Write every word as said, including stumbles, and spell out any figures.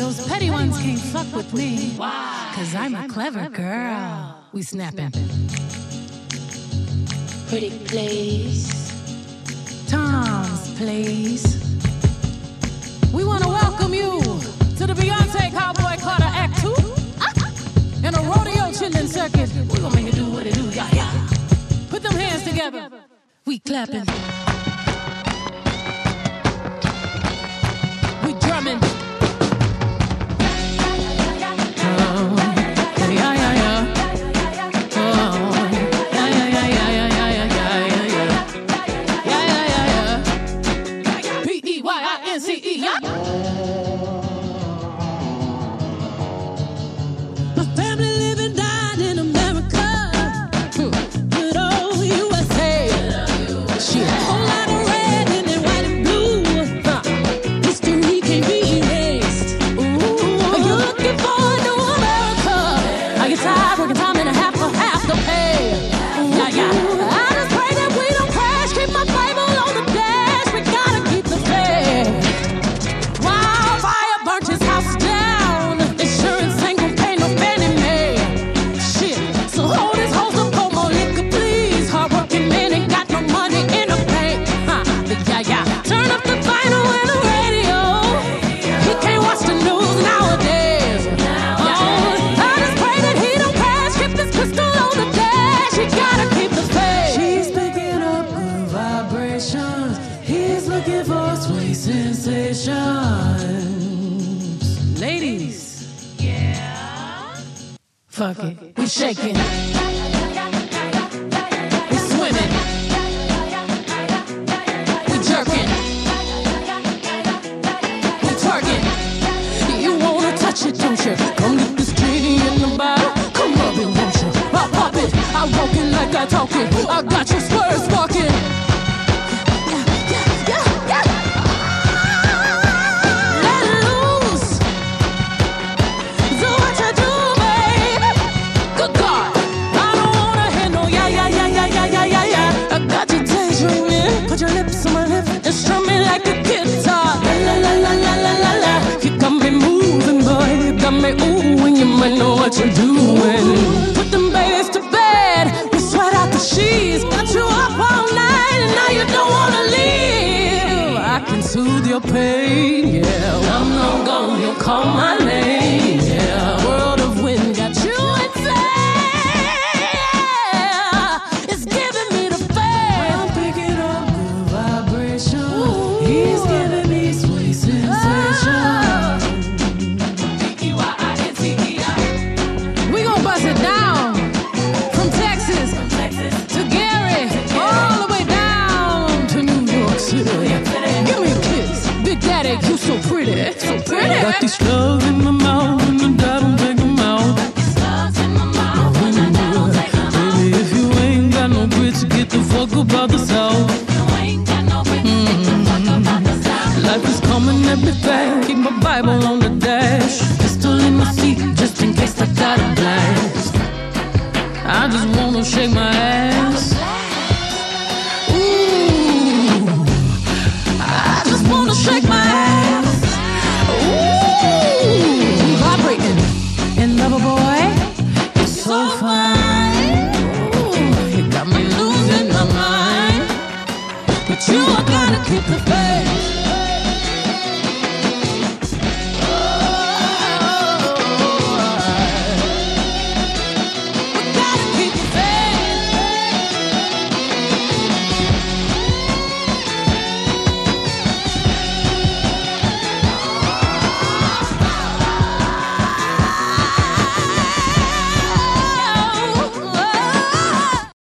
Those petty ones can't fuck with me. Cause I'm a clever girl. We snapping. Pretty place. Tom's Place. We wanna welcome you to the Beyonce Cowboy Carter Act two. And a rodeo chillin' circuit. We gonna make it do what it do, yeah, yeah. Put them hands together. We clapping. We drumming. Fuck it. We shaking. We swimming. We jerking. We twerking. You wanna touch it, don't you? Come get this genie in the bottle. Come rub it, won't you? I pop it. I walk it like I talk it. I got your spurs walking. Put your lips on my lips and strum me like a guitar. La la la la la la la la. You got me moving, boy. You got me ooh, and you might know what you're doing. Put them babies to bed. We sweat out the sheets. Got you up all night and now you don't wanna leave. I can soothe your pain, yeah. When I'm long gone, you'll call my name, yeah. World of wind got you insane. It's giving me the fame. I'm picking up. He's giving me sweet sensation. D E Y I N C E I. We gon' bust it down from Texas, from Texas to Gary, all the way down to New York City. Give me a kiss, Big Daddy, you so pretty, so pretty. Got these slugs in my mouth and I don't take them out. Got these slugs in my mouth and I don't take them out. Baby, if you ain't got no grits, get the fuck up out the south. Life is coming every day. Keep my Bible on the dash. Pistol in my seat, just in case I got a blast. I just wanna shake my ass. Ooh, I just wanna shake my ass. Ooh, vibrating in Lover Boy. It's so fine. Ooh, you got me losing my mind. But you, I gotta keep the faith.